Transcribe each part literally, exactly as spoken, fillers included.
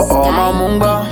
Oh, oh, my munga.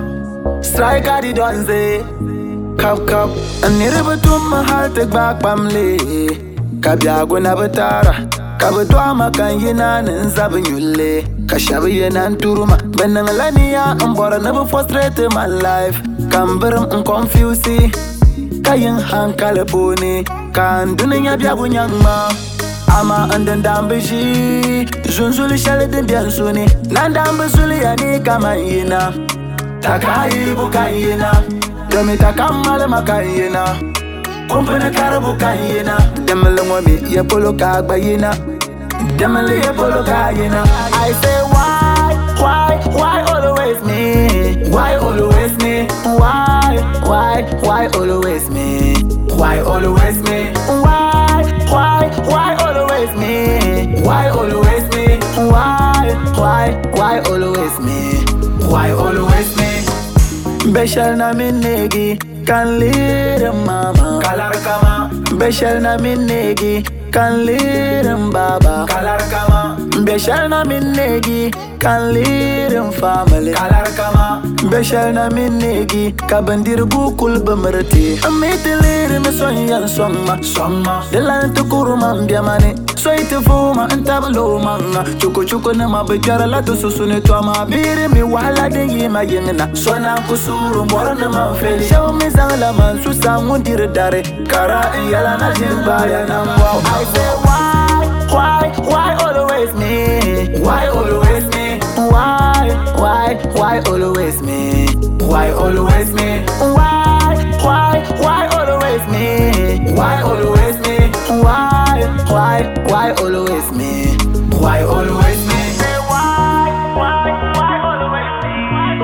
Strike at the donze. Cup, cup. And never to my heart, take back, family. Kabyago na batara. Kabadwa makanyina nzabinyule. Kashabi and turuma. Benangalania, I'm born never frustrated my life. Camberum and confusey. Kayan han kalaboni. Kan dunia biabunyangma. Ama anden dambeji. Zunzuli shale de biansuni. Nandambe zuli yani kamayina. Takai bukayina. Demi takamale makayina. Kumpene karabu kayina. Demele mwami ye polo kagbayina. Demele ye polo kayina. I say why, why, why always me? Why always me? Why, why, why always me? Why always me? Why, why, why always me? Why always me? Why, why, why always me? Why always me? Beshal na minegi kan lire mama kalar kama. Beshal na minegi kan lire baba kalar kama. Beshal na minegi kan lire family kalar kama. Beshal na minegi kabandir bukul bemerti. Amite lire me soyan somma somma delan to kuruma mbiamani. Soite fuma antablo manga. Chuko chuko na mabejara la to susune to ma biri mi wala de yima yengna. Sona kusuru mbora na mafeli. Show me zangala man susa mundire dare. Kara yala na jimba ya na wow. I say why, why, why always me? Why always me? Why, why, why always me? Why always me? Why, why, why always me? Why always me? Why, why, why always me? Why always me? Say why, why, why always me?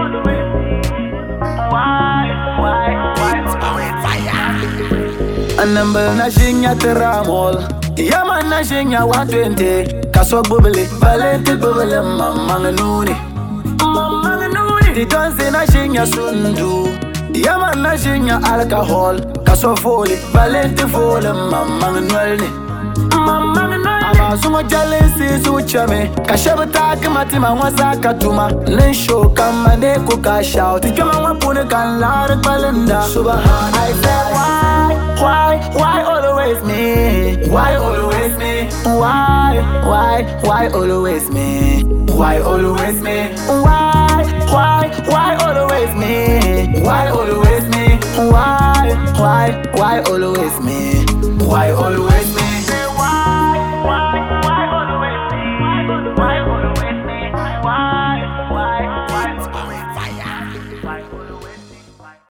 Why, why, why always me? Anambel na shinya teramol. Yaman na shinya one twenty. Kasok bubble, valente bubble, mamma nuni. Mamma nuni. Di donze na shinya sundu. Yaman na shinya alcohol. Kasok foli, valente foli, mamma nuni. Mamma nuni. Ama sumo jealousy suchame. Kashabata kimatima wasaka tuma. Lensho kama neko kashout. Tikama wapune kan larak balenda. Subhan. I say why, why, why always me? Why always me? Why, why, why always me? Why always me? Why, why, why always me? Why always me? Why, why, why always me? Why always me? Say why, why, why always me? Why always me? Why, why, why always me? Why always me?